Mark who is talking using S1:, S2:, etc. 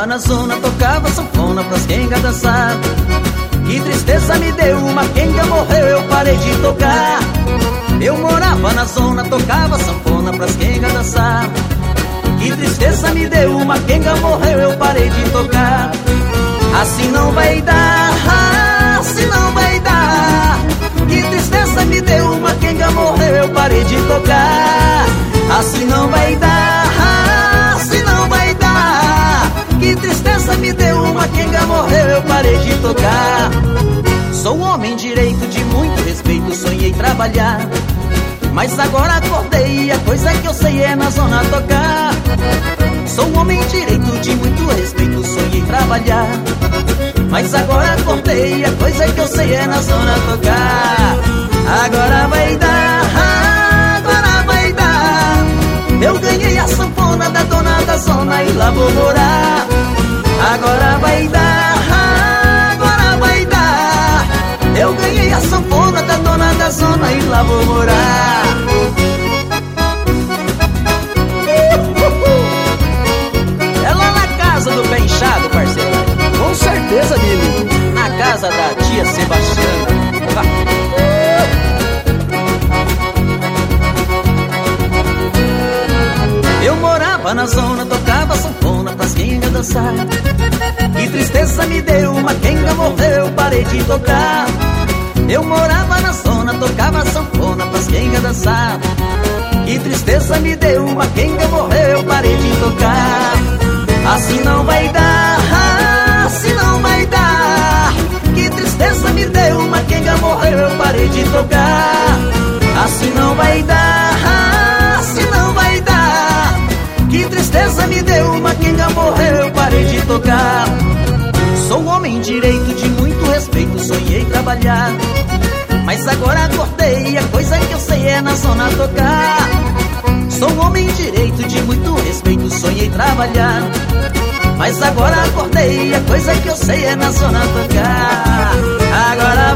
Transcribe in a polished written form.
S1: na zona, tocava sanfona pras quengas dançar. Que tristeza me deu, uma quenga morreu, eu parei de tocar. Eu morava na zona, tocava sanfona pras quengas dançar. Que tristeza me deu, uma quenga morreu, eu parei de tocar. Assim não vai dar, assim não vai dar. Que tristeza me deu, uma quenga morreu, eu parei de tocar. Assim não vai dar, assim não vai dar. Que tristeza me deu, uma quenga morreu, eu parei de tocar. Sou homem direito de muito respeito, sonhei trabalhar. Mas agora acordei e a coisa que eu sei é na zona tocar. Sou homem direito de muito respeito, sonhei trabalhar. Mas agora acordei e a coisa que eu sei é na zona tocar. Agora vai dar, agora vai dar. Eu ganhei a sanfona da dona da zona e lá vou morar. Agora vai dar, agora vai dar. Eu ganhei a sanfona da dona da zona e lá vou morar. É lá na casa do pé inchado, parceiro.
S2: Com certeza, amigo.
S1: Na casa da tia Sebastiana. Eu morava na zona, tocava sanfona pras quengas dançar. Que tristeza me deu, uma quenga morreu, parei de tocar. Eu morava na zona, tocava sanfona pras quengas dançar. Que tristeza me deu, uma quenga morreu, parei de tocar. Assim não vai dar, assim não vai dar. Que tristeza me deu, uma quenga morreu, eu parei de tocar. Assim não vai dar, assim não vai dar. Que tristeza me deu, uma quenga morreu, eu parei de tocar. Sou homem direito de muito respeito, sonhei trabalhar. Mas agora acordei e a coisa que eu sei é na zona tocar. Sou homem direito de muito respeito, sonhei trabalhar. Mas agora acordei e a coisa que eu sei é na zona tocar. Agora